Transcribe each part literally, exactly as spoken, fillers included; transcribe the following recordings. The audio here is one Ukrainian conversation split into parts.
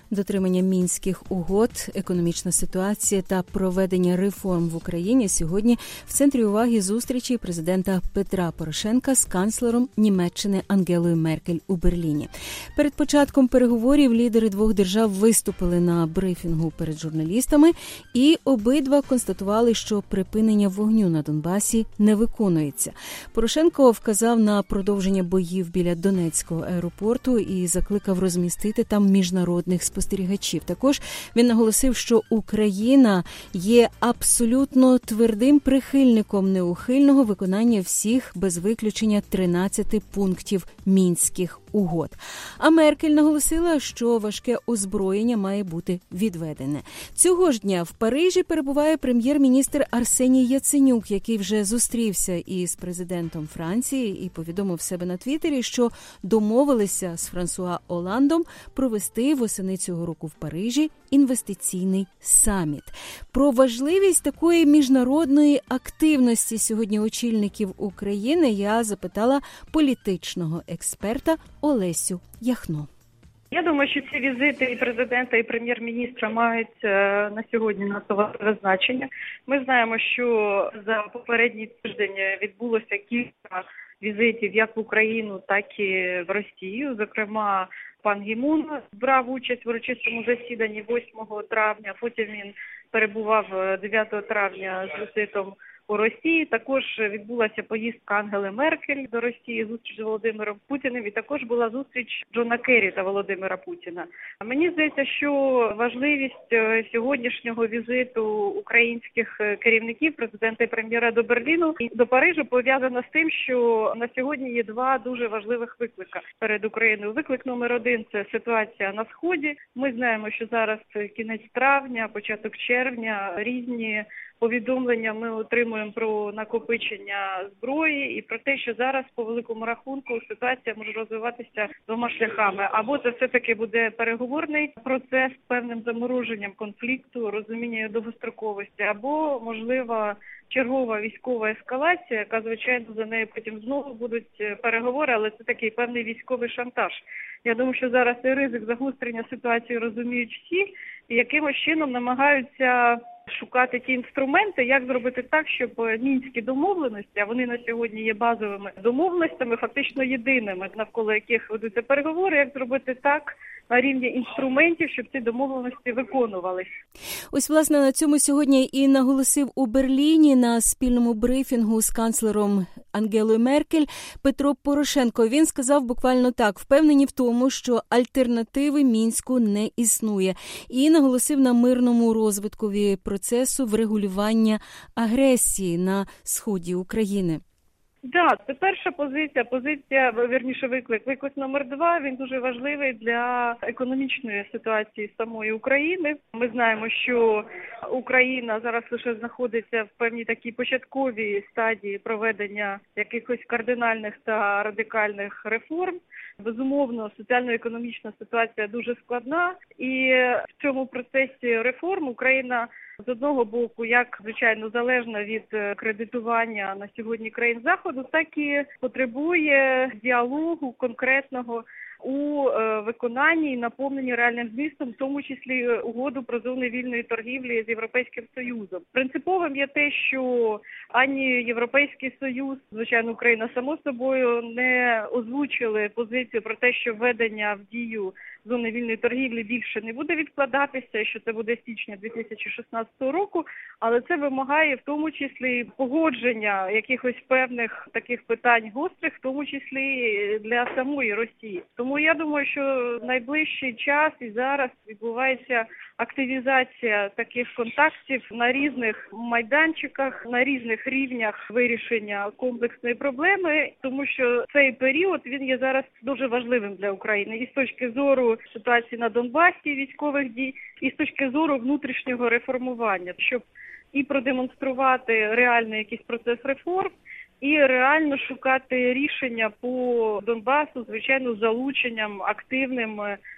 Дотримання мінських угод, економічна ситуація та проведення реформ в Україні сьогодні в центрі уваги зустрічі президента Петра Порошенка з канцлером Німеччини Ангелою Меркель у Берліні. Перед початком переговорів лідери двох держав виступили на брифінгу перед журналістами і обидва констатували, що припинення вогню на Донбасі не виконується. Порошенко вказав на продовження боїв біля Донецького аеропорту і закликав розмістити там міжнародних спостерігачів. спостерігачів. Також він наголосив, що Україна є абсолютно твердим прихильником неухильного виконання всіх, без виключення, тринадцяти пунктів мінських угод. А Меркель наголосила, що важке озброєння має бути відведене. Цього ж дня в Парижі перебуває прем'єр-міністр Арсеній Яценюк, який вже зустрівся із президентом Франції і повідомив в себе на Твіттері, що домовилися з Франсуа Оландом провести восени цього року в Парижі інвестиційний саміт. Про важливість такої міжнародної активності сьогодні очільників України я запитала політичного експерта Олесю Яхно. Я думаю, що ці візити і президента, і прем'єр-міністра мають на сьогодні надто значення. Ми знаємо, що за попередній тиждень відбулося кілька візитів як в Україну, так і в Росію. Зокрема, пан Гі Мун брав участь в урочистому засіданні восьмого травня, потім він перебував дев'ятого травня з візитом у Росії. Також відбулася поїздка Ангели Меркель до Росії, зустріч з Володимиром Путіним, і також була зустріч Джона Керрі та Володимира Путіна. Мені здається, що важливість сьогоднішнього візиту українських керівників, президента і прем'єра до Берліну і до Парижу пов'язана з тим, що на сьогодні є два дуже важливих виклика перед Україною. Виклик номер один – це ситуація на Сході. Ми знаємо, що зараз кінець травня, початок червня, різні повідомлення ми отримуємо про накопичення зброї і про те, що зараз, по великому рахунку, ситуація може розвиватися двома шляхами. Або це все-таки буде переговорний процес з певним замороженням конфлікту, розуміння довгостроковості, або, можливо, чергова військова ескалація, яка, звичайно, за нею потім знову будуть переговори, але це такий певний військовий шантаж. Я думаю, що зараз і ризик загострення ситуації розуміють всі і якимось чином намагаються шукати ті інструменти, як зробити так, щоб мінські домовленості, а вони на сьогодні є базовими домовленостями, фактично єдиними, навколо яких ведуться переговори, як зробити так на рівні інструментів, щоб ці домовленості виконувались. Ось, власне, на цьому сьогодні і наголосив у Берліні на спільному брифінгу з канцлером Ангелою Меркель Петро Порошенко. Він сказав буквально так: впевнені в тому, що альтернативи Мінську не існує. І наголосив на мирному розвиткові процесу врегулювання агресії на сході України. Так, да, це перша позиція, позиція, вірніше виклик. Виклик номер два, він дуже важливий для економічної ситуації самої України. Ми знаємо, що Україна зараз лише знаходиться в певній такій початковій стадії проведення якихось кардинальних та радикальних реформ. Безумовно, соціально-економічна ситуація дуже складна, і в цьому процесі реформ Україна з одного боку, як, звичайно, залежна від кредитування на сьогодні країн Заходу, так і потребує діалогу конкретного у виконанні і наповненні реальним змістом, в тому числі угоду про зони вільної торгівлі з Європейським Союзом. Принциповим є те, що ані Європейський Союз, звичайно, Україна само собою не озвучили позицію про те, що введення в дію зони вільної торгівлі більше не буде відкладатися, що це буде січня дві тисячі шістнадцятого року, але це вимагає в тому числі погодження якихось певних таких питань гострих, в тому числі для самої Росії. Тому я думаю, що найближчий час і зараз відбувається активізація таких контактів на різних майданчиках, на різних рівнях вирішення комплексної проблеми, тому що цей період, він є зараз дуже важливим для України і з точки зору ситуації на Донбасі, військових дій, і з точки зору внутрішнього реформування, щоб і продемонструвати реальний якийсь процес реформ, і реально шукати рішення по Донбасу, звичайно, з залученням активним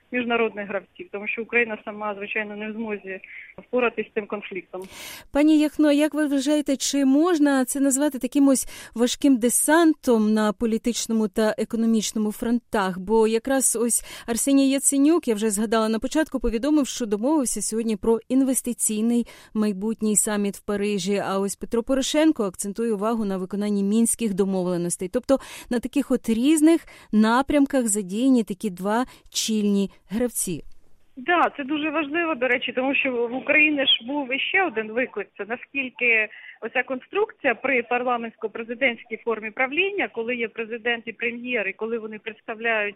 міжнародних гравців, тому що Україна сама, звичайно, не в змозі впоратись з цим конфліктом. Пані Яхно, як ви вважаєте, чи можна це назвати таким ось важким десантом на політичному та економічному фронтах? Бо якраз ось Арсеній Яценюк, я вже згадала на початку, повідомив, що домовився сьогодні про інвестиційний майбутній саміт в Парижі, а ось Петро Порошенко акцентує увагу на виконанні мінських домовленостей. Тобто на таких от різних напрямках задіяні такі два чільні гравці. Так, да, це дуже важливо, до речі, тому що в Україні ж був іще один виклик. Це наскільки оця конструкція при парламентсько-президентській формі правління, коли є президент і прем'єр, і коли вони представляють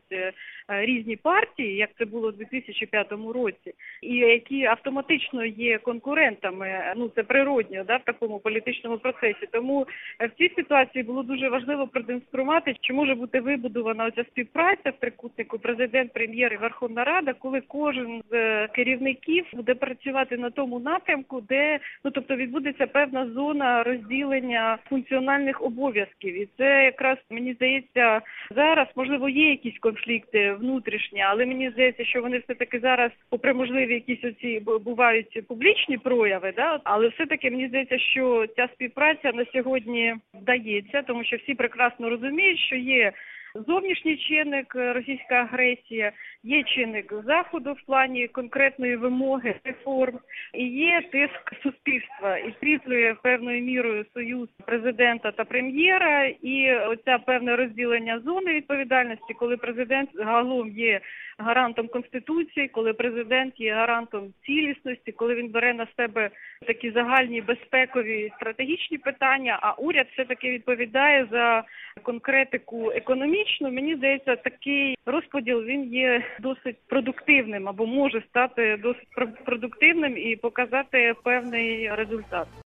різні партії, як це було у дві тисячі п'ятому році, і які автоматично є конкурентами, ну це природньо, да, в такому політичному процесі. Тому в цій ситуації було дуже важливо продемонструвати, чи може бути вибудована оця співпраця в трикутнику президент, прем'єр і Верховна Рада, коли кожен з керівників буде працювати на тому напрямку, де, ну тобто відбудеться певна зона розділення функціональних обов'язків. І це якраз, мені здається, зараз, можливо, є якісь конфлікти внутрішні, але мені здається, що вони все-таки зараз, попри можливі якісь оці бувають публічні прояви, да, але все-таки мені здається, що ця співпраця на сьогодні вдається, тому що всі прекрасно розуміють, що є зовнішній чинник, російська агресія, є чинник Заходу в плані конкретної вимоги, реформ, і є тиск суспільства. І світлює певною мірою союз президента та прем'єра, і оця певне розділення зони відповідальності, коли президент загалом є гарантом Конституції, коли президент є гарантом цілісності, коли він бере на себе такі загальні безпекові стратегічні питання, а уряд все-таки відповідає за конкретику економічну. Мені здається, такий розподіл, він є досить продуктивним або може стати досить продуктивним і показати певний результат.